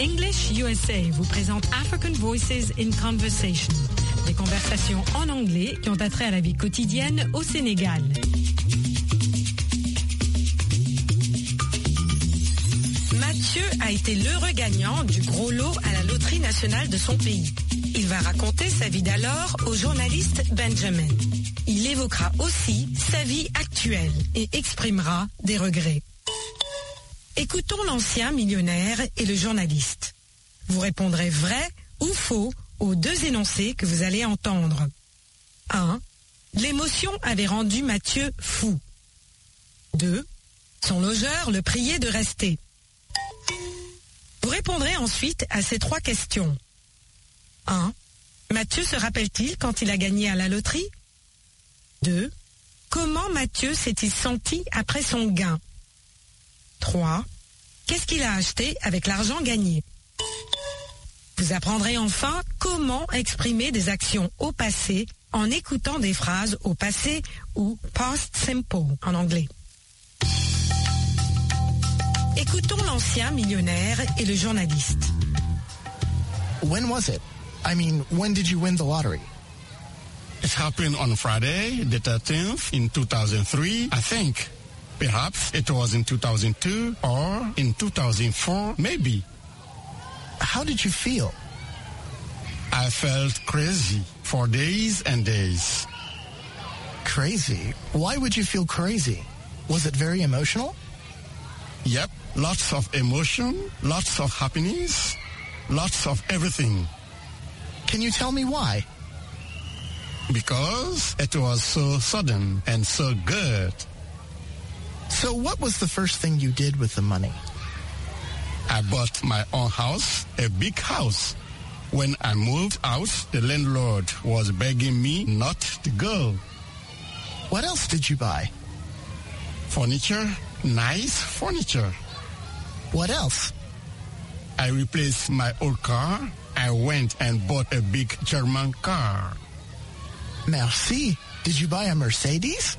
English USA vous présente African Voices in Conversation, des conversations en anglais qui ont attrait à la vie quotidienne au Sénégal. Mathieu a été l'heureux gagnant du gros lot à la loterie nationale de son pays. Il va raconter sa vie d'alors au journaliste Benjamin. Il évoquera aussi sa vie actuelle et exprimera des regrets. Écoutons l'ancien millionnaire et le journaliste. Vous répondrez vrai ou faux aux deux énoncés que vous allez entendre. 1. L'émotion avait rendu Mathieu fou. 2. Son logeur le priait de rester. Vous répondrez ensuite à ces trois questions. 1. Mathieu se rappelle-t-il quand il a gagné à la loterie? 2. Comment Mathieu s'est-il senti après son gain? 3. Qu'est-ce qu'il a acheté avec l'argent gagné? Vous apprendrez enfin comment exprimer des actions au passé en écoutant des phrases au passé ou past simple en anglais. Écoutons l'ancien millionnaire et le journaliste. When was it? I mean, when did you win the lottery? It happened on Friday, the 13th, in 2003, I think. Perhaps it was in 2002 or in 2004, maybe. How did you feel? I felt crazy for days and days. Crazy? Why would you feel crazy? Was it very emotional? Yep, lots of emotion, lots of happiness, lots of everything. Can you tell me why? Because it was so sudden and so good. So what was the first thing you did with the money? I bought my own house, a big house. When I moved out, the landlord was begging me not to go. What else did you buy? Furniture, nice furniture. What else? I replaced my old car. I went and bought a big German car. Merci. Did you buy a Mercedes?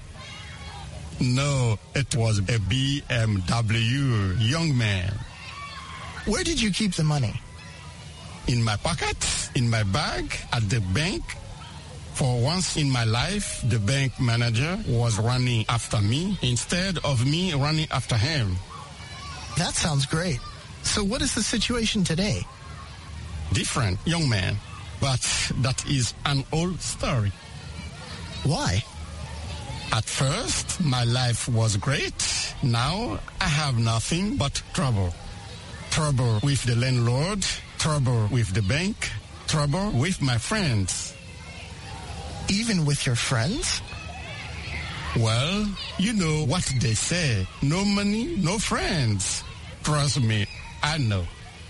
No, it was a BMW, young man. Where did you keep the money? In my pocket, in my bag, at the bank. For once in my life, the bank manager was running after me instead of me running after him. That sounds great. So what is the situation today? Different, young man. But that is an old story. Why? At first, my life was great. Now, I have nothing but trouble. Trouble with the landlord, trouble with the bank, trouble with my friends. Even with your friends? Well, you know what they say. No money, no friends. Trust me, I know.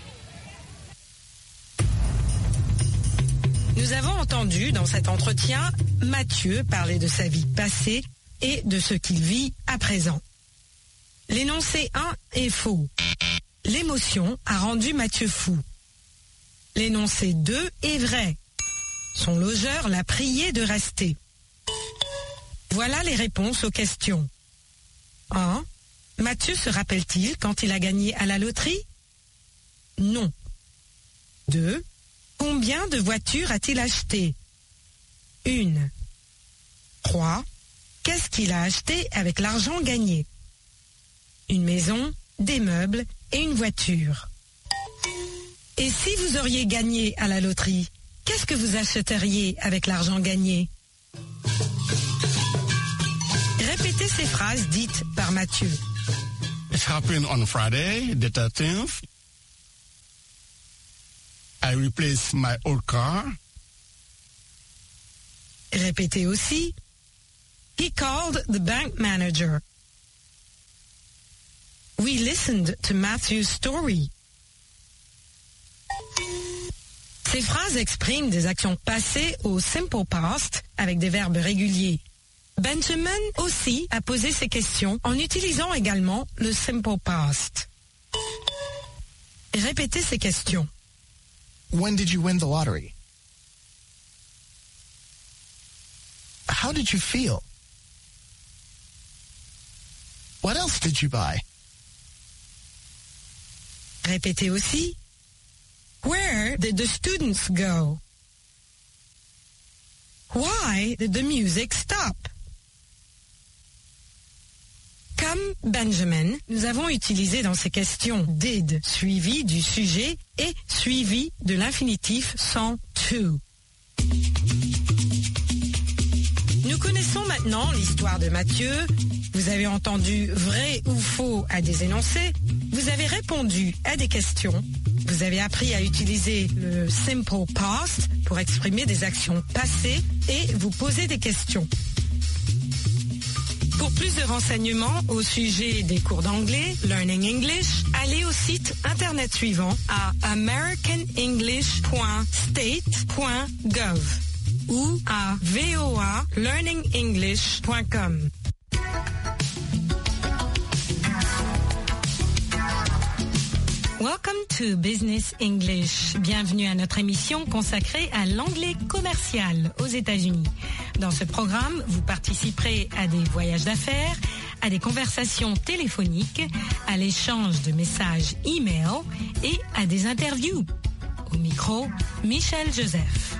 Nous avons entendu dans cet entretien Mathieu parler de sa vie passée et de ce qu'il vit à présent. L'énoncé 1 est faux. L'émotion a rendu Mathieu fou. L'énoncé 2 est vrai. Son logeur l'a prié de rester. Voilà les réponses aux questions. 1. Mathieu se rappelle-t-il quand il a gagné à la loterie? Non. 2. Combien de voitures a-t-il acheté? 1. 3. Qu'est-ce qu'il a acheté avec l'argent gagné? Une maison, des meubles et une voiture. Et si vous auriez gagné à la loterie, qu'est-ce que vous achèteriez avec l'argent gagné? Répétez ces phrases dites par Mathieu. It happened on Friday, the 13th. I replaced my old car. Répétez aussi. He called the bank manager. We listened to Matthew's story. Ces phrases expriment des actions passées au simple past avec des verbes réguliers. Benjamin aussi a posé ces questions en utilisant également le simple past. Répétez ces questions. When did you win the lottery? How did you feel? What else did you buy? Répétez aussi. Where did the students go? Why did the music stop? Comme Benjamin, nous avons utilisé dans ces questions did suivi du sujet et suivi de l'infinitif sans to. Nous connaissons maintenant l'histoire de Mathieu. Vous avez entendu vrai ou faux à des énoncés. Vous avez répondu à des questions. Vous avez appris à utiliser le simple past pour exprimer des actions passées et vous poser des questions. Pour plus de renseignements au sujet des cours d'anglais, Learning English, allez au site internet suivant à americanenglish.state.gov ou à voalearningenglish.com. Welcome to Business English. Bienvenue à notre émission consacrée à l'anglais commercial aux États-Unis. Dans ce programme, vous participerez à des voyages d'affaires, à des conversations téléphoniques, à l'échange de messages e-mail et à des interviews. Au micro, Michel Joseph.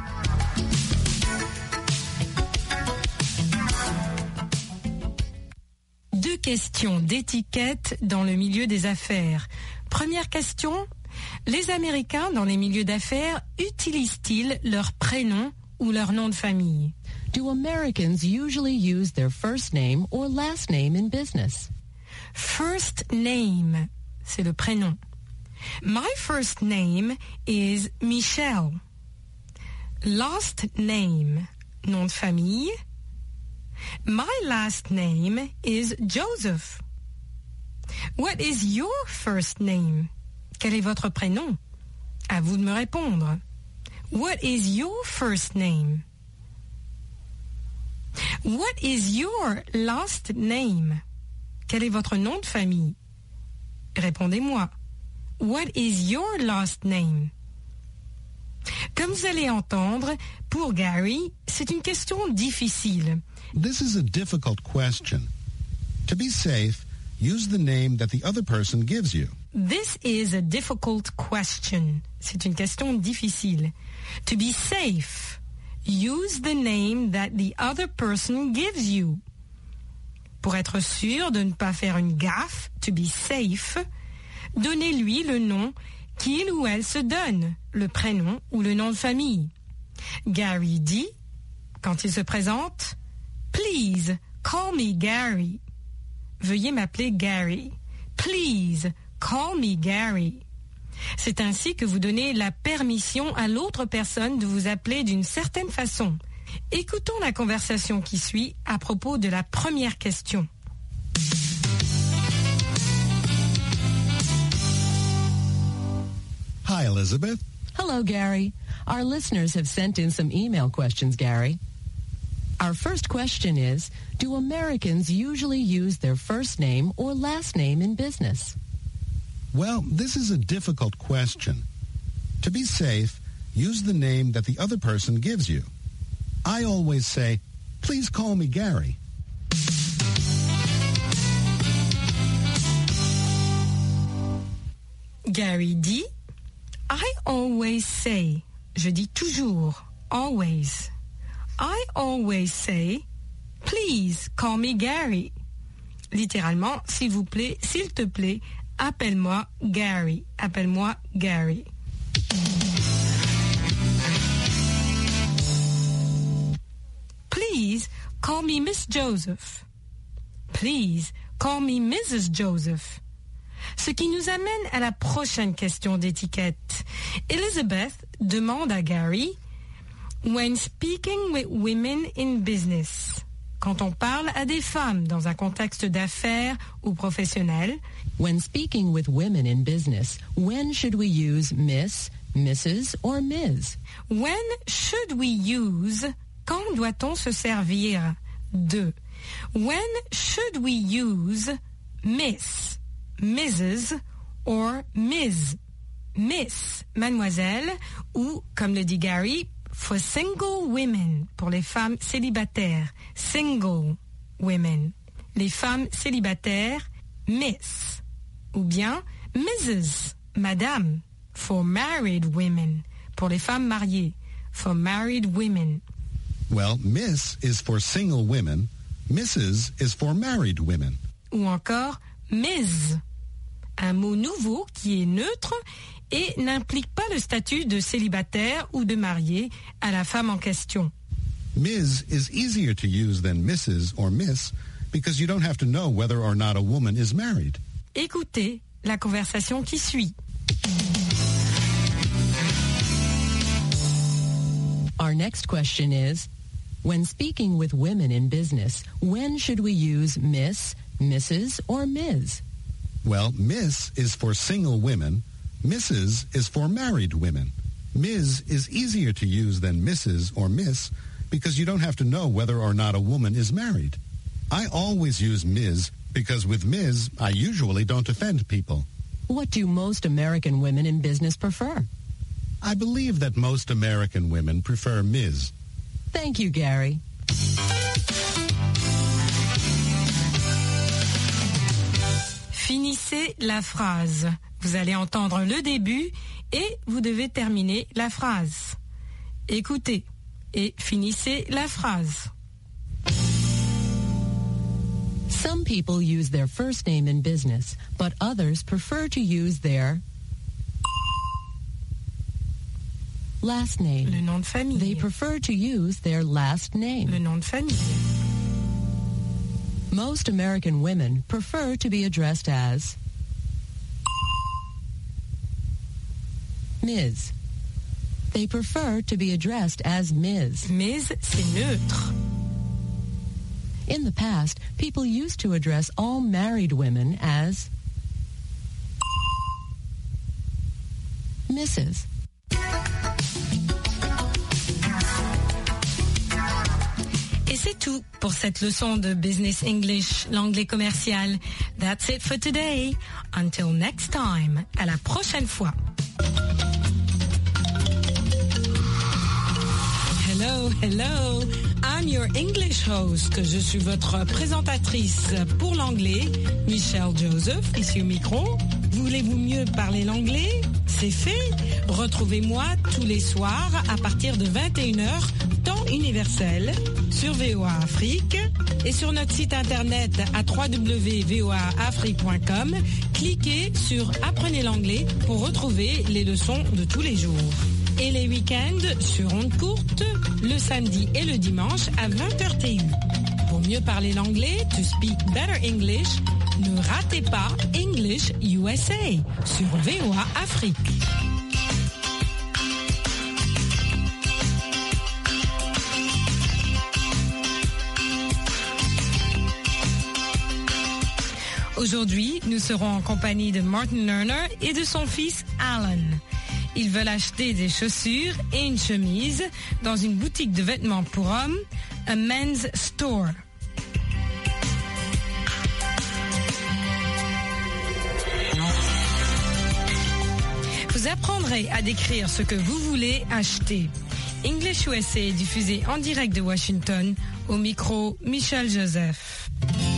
Deux questions d'étiquette dans le milieu des affaires. Première question, les Américains dans les milieux d'affaires utilisent-ils leur prénom ou leur nom de famille? Do Americans usually use their first name or last name in business? First name, c'est le prénom. My first name is Michelle. Last name, nom de famille. My last name is Joseph. What is your first name? Quel est votre prénom? À vous de me répondre. What is your first name? What is your last name? Quel est votre nom de famille? Répondez-moi. What is your last name? Comme vous allez entendre, pour Gary, c'est une question difficile. This is a difficult question. To be safe, use the name that the other person gives you. This is a difficult question. C'est une question difficile. To be safe, use the name that the other person gives you. Pour être sûr de ne pas faire une gaffe, to be safe, donnez-lui le nom qu'il ou elle se donne, le prénom ou le nom de famille. Gary dit, quand il se présente, « Please, call me Gary ». Veuillez m'appeler Gary. Please, call me Gary. C'est ainsi que vous donnez la permission à l'autre personne de vous appeler d'une certaine façon. Écoutons la conversation qui suit à propos de la première question. Hi, Elizabeth. Hello, Gary. Our listeners have sent in some email questions, Gary. Our first question is, do Americans usually use their first name or last name in business? Well, this is a difficult question. To be safe, use the name that the other person gives you. I always say, please call me Gary. Gary dit, I always say, je dis toujours, always. I always say, please call me Gary. Littéralement, s'il vous plaît, s'il te plaît, appelle-moi Gary. Appelle-moi Gary. Please call me Miss Joseph. Please call me Mrs. Joseph. Ce qui nous amène à la prochaine question d'étiquette. Elizabeth demande à Gary, when speaking with women in business, quand on parle à des femmes dans un contexte d'affaires ou professionnel, when speaking with women in business, when should we use Miss, Mrs. or Ms? When should we use, quand doit-on se servir de? When should we use Miss, Mrs. or Ms? Miss, mademoiselle, ou, comme le dit Gary, for single women, pour les femmes célibataires, single women. Les femmes célibataires, Miss. Ou bien Mrs., madame, for married women. Pour les femmes mariées. For married women. Well, Miss is for single women. Mrs. is for married women. Ou encore Ms. Un mot nouveau qui est neutre et n'implique pas le statut de célibataire ou de marié à la femme en question. Ms. is easier to use than Mrs. or Miss because you don't have to know whether or not a woman is married. Écoutez la conversation qui suit. Our next question is, when speaking with women in business, when should we use Miss, Mrs., or Ms.? Well, Miss is for single women. Mrs. is for married women. Ms. is easier to use than Mrs. or Miss because you don't have to know whether or not a woman is married. I always use Ms. because with Ms. I usually don't offend people. What do most American women in business prefer? I believe that most American women prefer Ms. Thank you, Gary. Finissez la phrase. Vous allez entendre le début et vous devez terminer la phrase. Écoutez et finissez la phrase. Some people use their first name in business, but others prefer to use their last name. Le nom de famille. They prefer to use their last name. Le nom de famille. Most American women prefer to be addressed as Ms. They prefer to be addressed as Ms. Ms, c'est neutre. In the past, people used to address all married women as Mrs. Et c'est tout pour cette leçon de Business English, l'anglais commercial. That's it for today. Until next time. À la prochaine fois. Hello, hello. I'm your English host. Je suis votre présentatrice pour l'anglais, Michelle Joseph, ici au micro. Voulez-vous mieux parler l'anglais? C'est fait. Retrouvez-moi tous les soirs à partir de 21h, temps universel, sur VOA Afrique et sur notre site internet à www.voaafrique.com. Cliquez sur Apprenez l'anglais pour retrouver les leçons de tous les jours. Et les week-ends sur ondes courtes, le samedi et le dimanche à 20h TU. Pour mieux parler l'anglais, to speak better English, ne ratez pas English USA sur VOA Afrique. Aujourd'hui, nous serons en compagnie de Martin Lerner et de son fils Alan. Ils veulent acheter des chaussures et une chemise dans une boutique de vêtements pour hommes, a men's store. Vous apprendrez à décrire ce que vous voulez acheter. English USA est diffusé en direct de Washington, au micro Michel Joseph.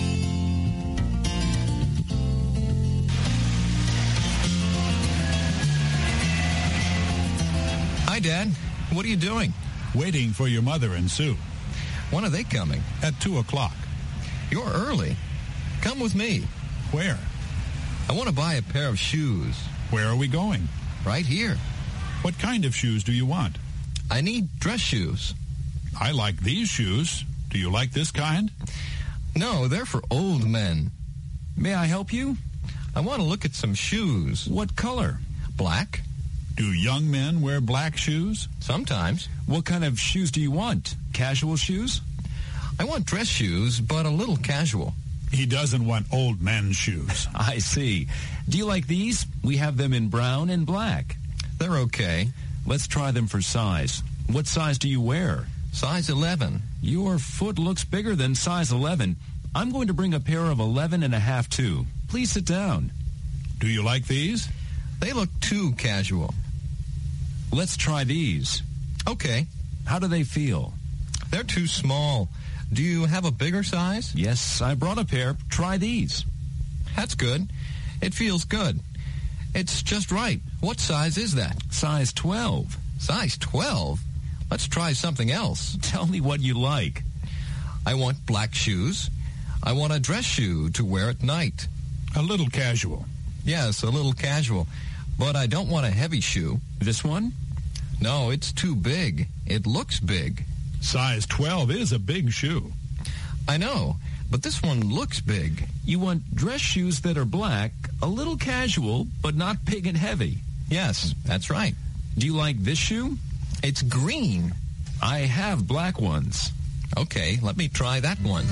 Hi, Dad. What are you doing? Waiting for your mother and Sue. When are they coming? At 2 o'clock. You're early. Come with me. Where? I want to buy a pair of shoes. Where are we going? Right here. What kind of shoes do you want? I need dress shoes. I like these shoes. Do you like this kind? No, they're for old men. May I help you? I want to look at some shoes. What color? Black. Do young men wear black shoes? Sometimes. What kind of shoes do you want? Casual shoes? I want dress shoes, but a little casual. He doesn't want old men's shoes. I see. Do you like these? We have them in brown and black. They're okay. Let's try them for size. What size do you wear? Size 11. Your foot looks bigger than size 11. I'm going to bring a pair of 11.5 too. Please sit down. Do you like these? They look too casual. Let's try these. Okay. How do they feel? They're too small. Do you have a bigger size? Yes, I brought a pair. Try these. That's good. It feels good. It's just right. What size is that? Size 12. Size 12? Let's try something else. Tell me what you like. I want black shoes. I want a dress shoe to wear at night. A little casual. Yes, a little casual. But I don't want a heavy shoe. This one? No, it's too big. It looks big. Size 12 is a big shoe. I know, but this one looks big. You want dress shoes that are black, a little casual, but not big and heavy. Yes, that's right. Do you like this shoe? It's green. I have black ones. Okay, let me try that one.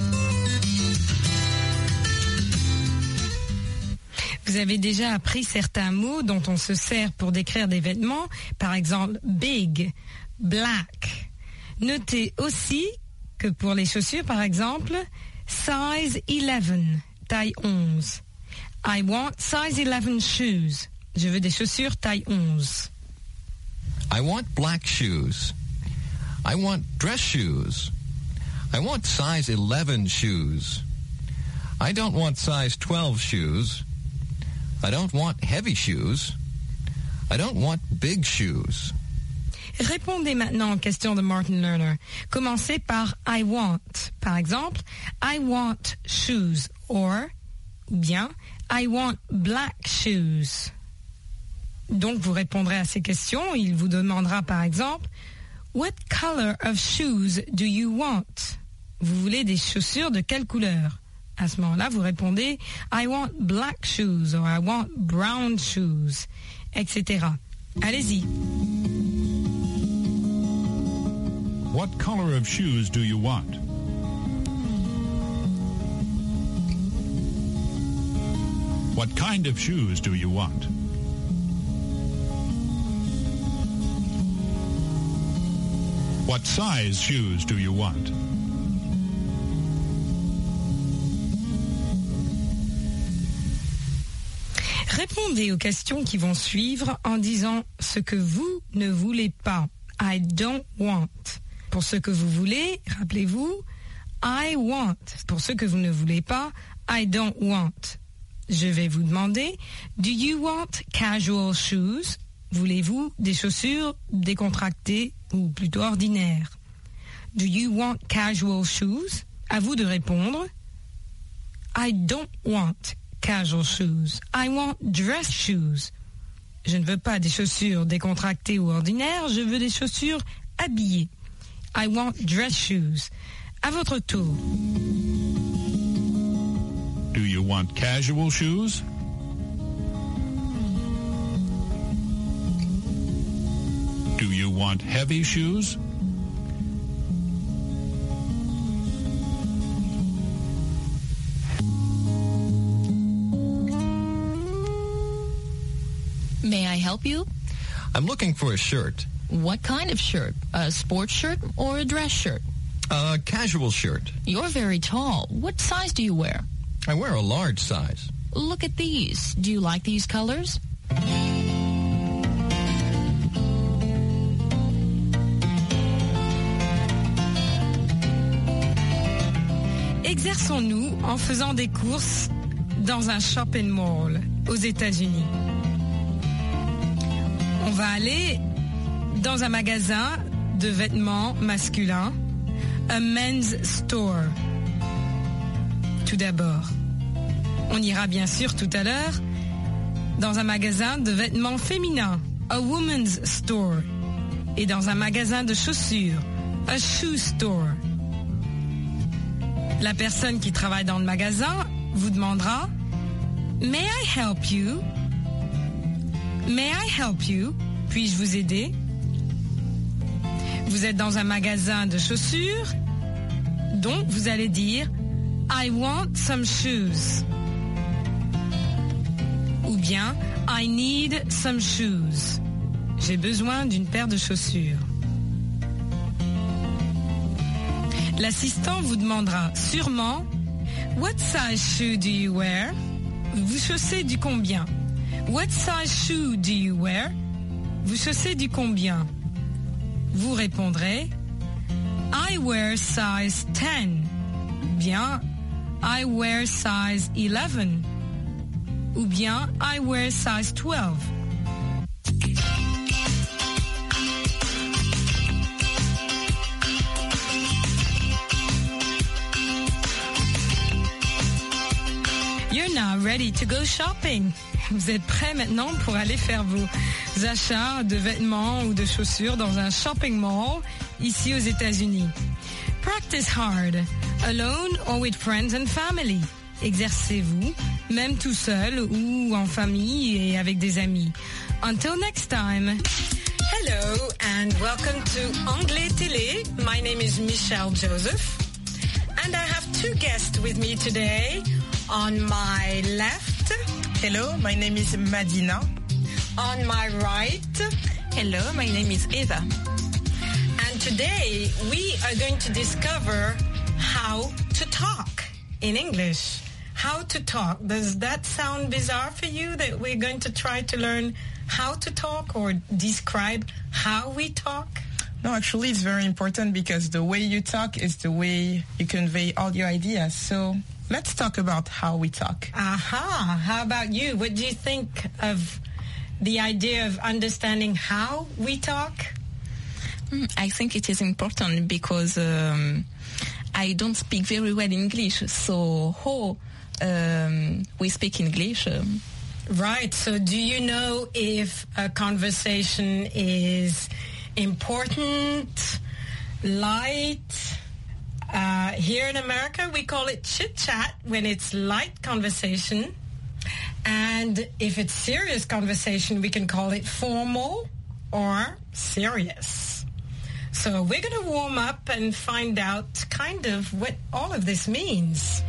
Vous avez déjà appris certains mots dont on se sert pour décrire des vêtements, par exemple big, black. Notez aussi que pour les chaussures, par exemple, size 11, taille 11. I want size 11 shoes. Je veux des chaussures taille 11. I want black shoes. I want dress shoes. I want size 11 shoes. I don't want size 12 shoes. I don't want heavy shoes. I don't want big shoes. Répondez maintenant aux questions de Martin Lerner. Commencez par I want. Par exemple, I want shoes ou bien I want black shoes. Donc vous répondrez à ces questions. Il vous demandera par exemple What color of shoes do you want? Vous voulez des chaussures de quelle couleur? À ce moment-là, vous répondez I want black shoes or I want brown shoes, etc. Allez-y. What color of shoes do you want? What kind of shoes do you want? What size shoes do you want? Répondez aux questions qui vont suivre en disant ce que vous ne voulez pas. I don't want. Pour ce que vous voulez, rappelez-vous, I want. Pour ce que vous ne voulez pas, I don't want. Je vais vous demander, do you want casual shoes? Voulez-vous des chaussures décontractées ou plutôt ordinaires? Do you want casual shoes? À vous de répondre. I don't want casual shoes. I want dress shoes. Je ne veux pas des chaussures décontractées ou ordinaires, je veux des chaussures habillées. I want dress shoes. À votre tour. Do you want casual shoes? Do you want heavy shoes? May I help you? I'm looking for a shirt. What kind of shirt? A sports shirt or a dress shirt? A casual shirt. You're very tall. What size do you wear? I wear a large size. Look at these. Do you like these colors? Exerçons-nous en faisant des courses dans un shopping mall aux États-Unis. On va aller dans un magasin de vêtements masculins, a men's store. Tout d'abord, on ira bien sûr tout à l'heure dans un magasin de vêtements féminins, a woman's store, et dans un magasin de chaussures, a shoe store. La personne qui travaille dans le magasin vous demandera « May I help you? May I help you? Puis-je vous aider? » Vous êtes dans un magasin de chaussures, donc vous allez dire « I want some shoes » ou bien « I need some shoes ». J'ai besoin d'une paire de chaussures. L'assistant vous demandera sûrement « What size shoe do you wear? » Vous chaussez du combien? « What size shoe do you wear? » Vous chaussez du combien? Vous répondrez « I wear size 10 » bien « I wear size 11 » ou bien I wear size 12. You're now ready to go shopping. Vous êtes prêts maintenant pour aller faire vos achats de vêtements ou de chaussures dans un shopping mall ici aux États-Unis. Practice hard, alone or with friends and family. Exercez-vous, même tout seul ou en famille et avec des amis. Until next time. Hello and welcome to Anglais Télé. My name is Michelle Joseph. And I have two guests with me today. On my left. Hello, my name is Madina. On my right. Hello, my name is Eva. And today we are going to discover how to talk in English. How to talk. Does that sound bizarre for you that we're going to try to learn how to talk or describe how we talk? No, actually it's very important because the way you talk is the way you convey all your ideas. So let's talk about how we talk. Aha. How about you? What do you think of the idea of understanding how we talk? I think it is important because I don't speak very well English. So how we speak English? Right. So do you know if a conversation is important, light? Here in America, we call it chit-chat when it's light conversation. And if it's serious conversation, we can call it formal or serious. So we're going to warm up and find out kind of what all of this means.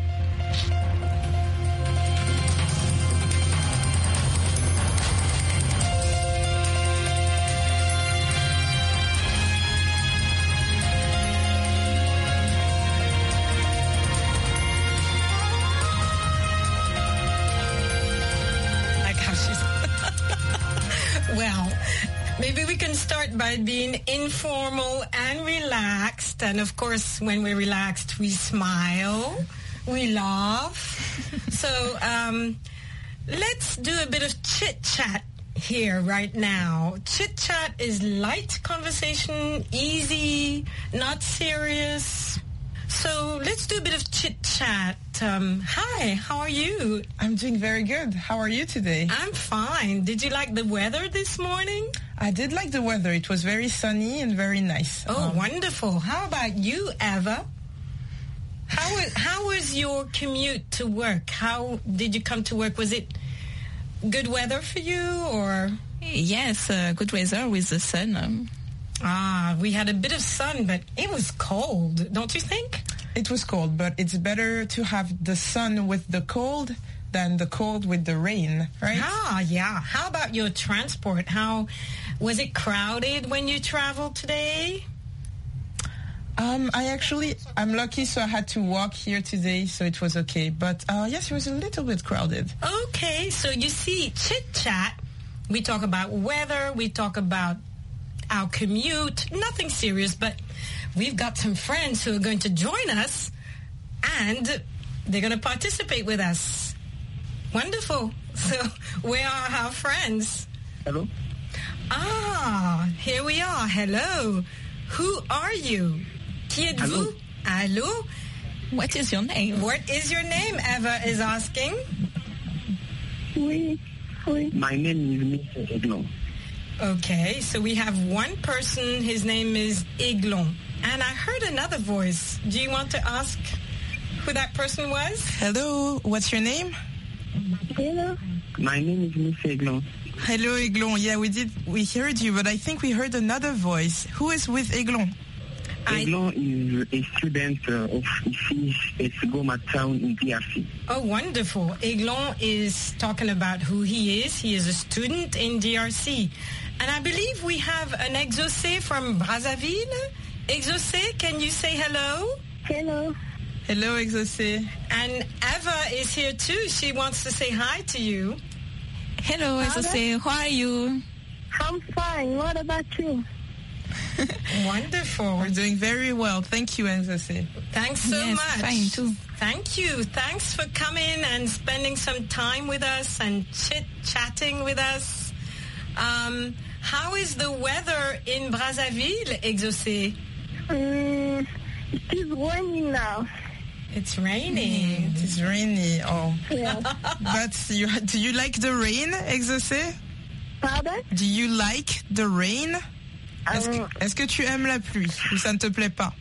Well, maybe we can start by being informal and relaxed. And of course, when we're relaxed, we smile, we laugh. So let's do a bit of chit-chat here right now. Chit-chat is light conversation, easy, not serious. So let's do a bit of chit-chat. Hi, how are you? I'm doing very good. How are you today? I'm fine. Did you like the weather this morning? I did like the weather. It was very sunny and very nice. Oh, wonderful. How about you, Eva? How was your commute to work? How did you come to work? Was it good weather for you or? Yes, good weather with the sun. We had a bit of sun, but it was cold, don't you think? It was cold, but it's better to have the sun with the cold than the cold with the rain, right? Yeah. How about your transport? How was it crowded when you traveled today? I'm lucky, so I had to walk here today, so it was okay. But yes, it was a little bit crowded. Okay, so you see, chit-chat, we talk about weather, we talk about our commute, nothing serious, but we've got some friends who are going to join us and they're going to participate with us. Wonderful. So where are our friends? Hello. Here we are. Hello. Who are you? Qui êtes-vous? Allô? What is your name? What is your name? Eva is asking. Oui. My name is Mr. Eglon. Okay, so we have one person, his name is Eglon. And I heard another voice. Do you want to ask who that person was? Hello, what's your name? Hello. My name is Mr. Eglon. Hello, Eglon. Yeah, we heard you, but I think we heard another voice. Who is with Eglon? Eglon is a student of IFIS Goma town in DRC. Oh, wonderful. Eglon is talking about who he is. He is a student in DRC. And I believe we have an Exaucé from Brazzaville. Exaucé, can you say hello? Hello. Hello, Exaucé. And Eva is here too. She wants to say hi to you. Hello, Exaucé. How are you? I'm fine. What about you? Wonderful. We're doing very well. Thank you, Exaucé. Thanks so much. Fine too. Thank you. Thanks for coming and spending some time with us and chit-chatting with us. How is the weather in Brazzaville, Exaucé? It is raining now. It's raining. It is rainy. Oh. Yeah. Do you like the rain, Exaucé? Pardon? Do you like the rain? Est-ce que tu aimes la pluie ou ça ne te plaît pas?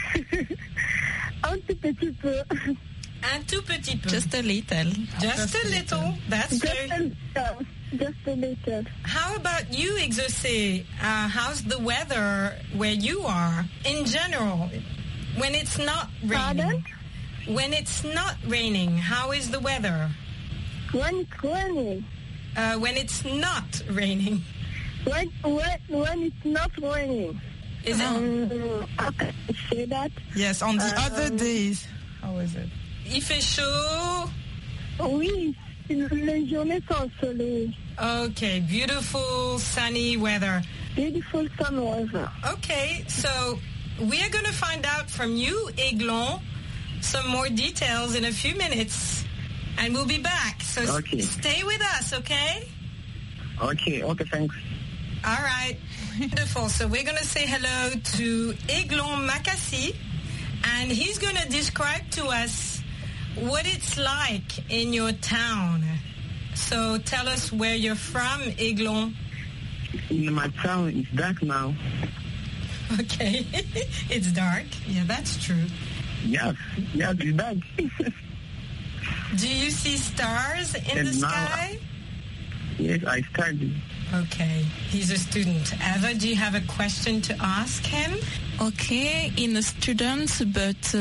Un tout petit peu. Un tout petit peu. Just a little. Just a little. That's very... Just a little. How about you, Exaucé? How's the weather where you are in general? When it's not raining? Pardon? When it's not raining, how is the weather? When it's raining. When it's not raining. When it's not raining. Is it? How can I say that? Yes, on the other days. How is it? Il fait chaud. Oui, les journées sont ensoleillées. Okay, beautiful sunny weather. Beautiful sun weather. Okay, so we are going to find out from you, Aiglon, some more details in a few minutes. And we'll be back. So stay with us, okay? Okay, thanks. All right. Wonderful. So we're going to say hello to Aiglon Makassi, and he's going to describe to us what it's like in your town. So tell us where you're from, Aiglon. In my town, it's dark now. Okay. It's dark. Yeah, that's true. Yes, it's dark. Do you see stars in the sky? Yes, I study. Okay, he's a student. Eva, do you have a question to ask him? Okay, in a student, but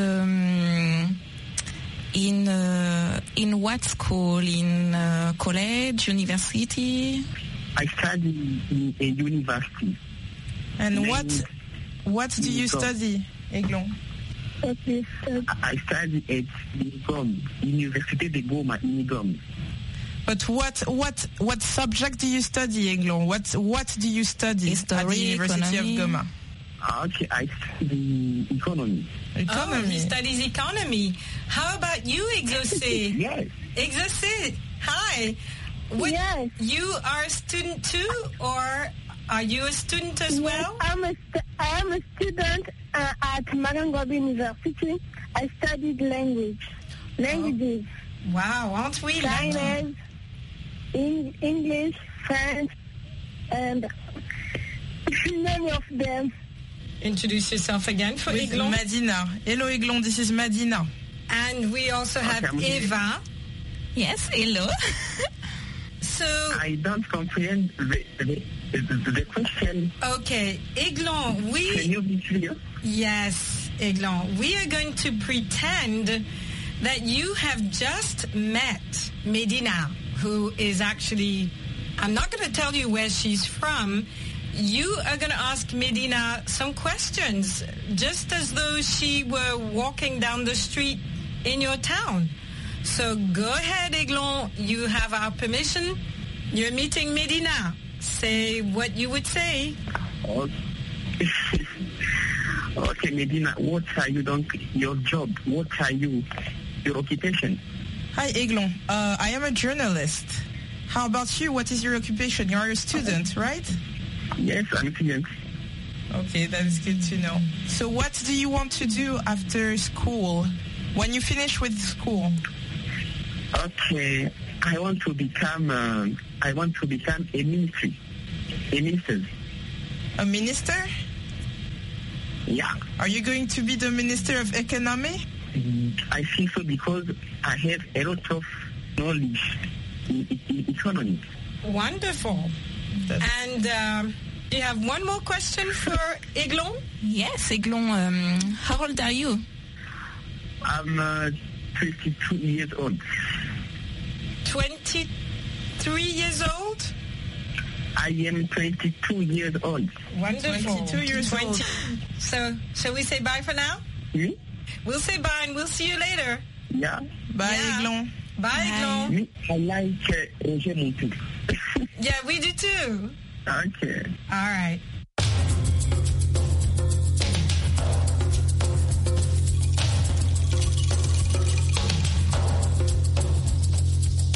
in what school? In college, university? I study in a university. And what do you study, Aiglon? I study at Nigom, Université de Goma in Nigom. But what subject do you study, Aiglon? What do you study at the University of Goma? Okay, I study economy. Oh, he studies economy. How about you, Exaucé? Yes. Exaucé, hi. Yes. You are a student too, or are you a student as well? I am a student at Marangobi University. I studied languages. Wow, aren't we? Chinese, English, French, and many of them. Introduce yourself again for Aiglon. Madina. Hello, Aiglon. This is Madina. And we also have Eva. Yes, hello. So I don't comprehend the question. Okay, Aiglon, Can you be clear? Yes, Aiglon. We are going to pretend that you have just met Medina, who is actually, I'm not going to tell you where she's from. You are going to ask Medina some questions, just as though she were walking down the street in your town. So go ahead, Aiglon. You have our permission. You're meeting Medina. Say what you would say. Okay, Medina, what are you doing? Your job? What are you? Your occupation? Hi, Aiglon. I am a journalist. How about you? What is your occupation? You are a student, right? Yes, I'm a student. Okay, that is good to know. So what do you want to do after school? When you finish with school? Okay, I want to become a minister. A minister? Yeah. Are you going to be the Minister of Economy? I think so because I have a lot of knowledge in economy. Wonderful. And do you have one more question for Aiglon? Yes, Aiglon. How old are you? I'm 22 years old. 23 years old? I am 22 years old. Wonderful. 22 years old. So, shall we say bye for now? Hmm? We'll say bye and we'll see you later. Yeah. Bye, Aiglon. Bye, Aiglon. I like Roger Montou. Yeah, we do too. Okay. All right.